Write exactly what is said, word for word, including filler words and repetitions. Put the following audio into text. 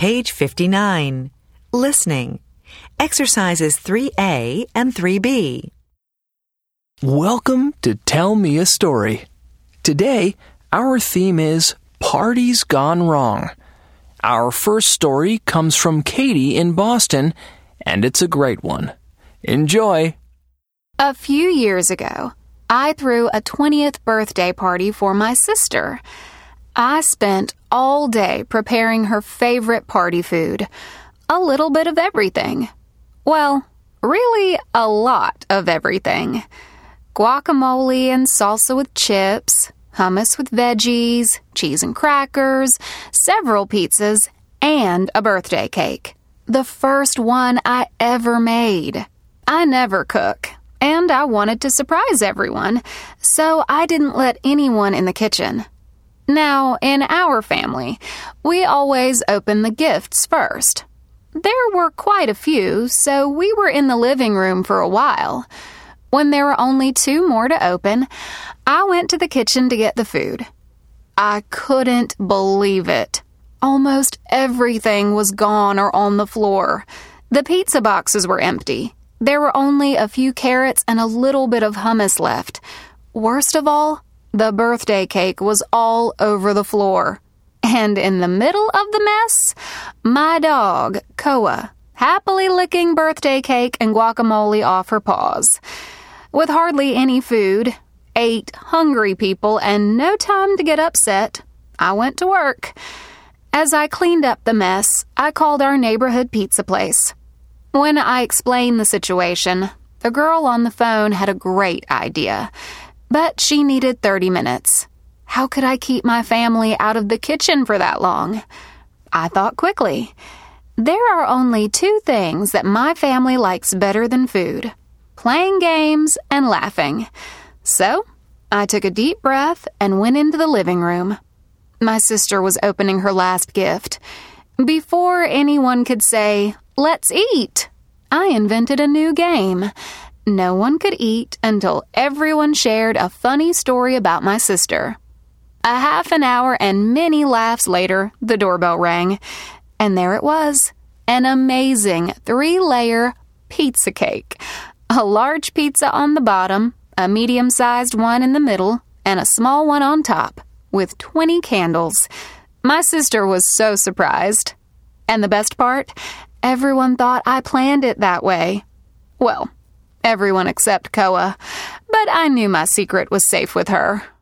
Page fifty-nine. Listening. Exercises three A and three B. Welcome to Tell Me a Story. Today, our theme is Parties Gone Wrong. Our first story comes from Katie in Boston, and it's a great one. Enjoy! A few years ago, I threw a twentieth birthday party for my sister. I spent all day preparing her favorite party food, a little bit of everything. Well, really a lot of everything. Guacamole and salsa with chips, hummus with veggies, cheese and crackers, several pizzas, and a birthday cake. The first one I ever made. I never cook, and I wanted to surprise everyone, so I didn't let anyone in the kitchen. Now, in our family, we always open the gifts first. There were quite a few, so we were in the living room for a while. When there were only two more to open, I went to the kitchen to get the food. I couldn't believe it. Almost everything was gone or on the floor. The pizza boxes were empty. There were only a few carrots and a little bit of hummus left. Worst of all, the birthday cake was all over the floor. And in the middle of the mess, my dog, Koa, happily licking birthday cake and guacamole off her paws. With hardly any food, eight hungry people, and no time to get upset, I went to work. As I cleaned up the mess, I called our neighborhood pizza place. When I explained the situation, the girl on the phone had a great idea, but she needed thirty minutes. How could I keep my family out of the kitchen for that long? I thought quickly. There are only two things that my family likes better than food: playing games and laughing. So, I took a deep breath and went into the living room. My sister was opening her last gift. Before anyone could say, "Let's eat," I invented a new game. No one could eat until everyone shared a funny story about my sister. A half an hour and many laughs later, the doorbell rang. And there it was, an amazing three-layer pizza cake. A large pizza on the bottom, a medium-sized one in the middle, and a small one on top, with twenty candles. My sister was so surprised. And the best part? Everyone thought I planned it that way. Well, everyone except Koa, but I knew my secret was safe with her.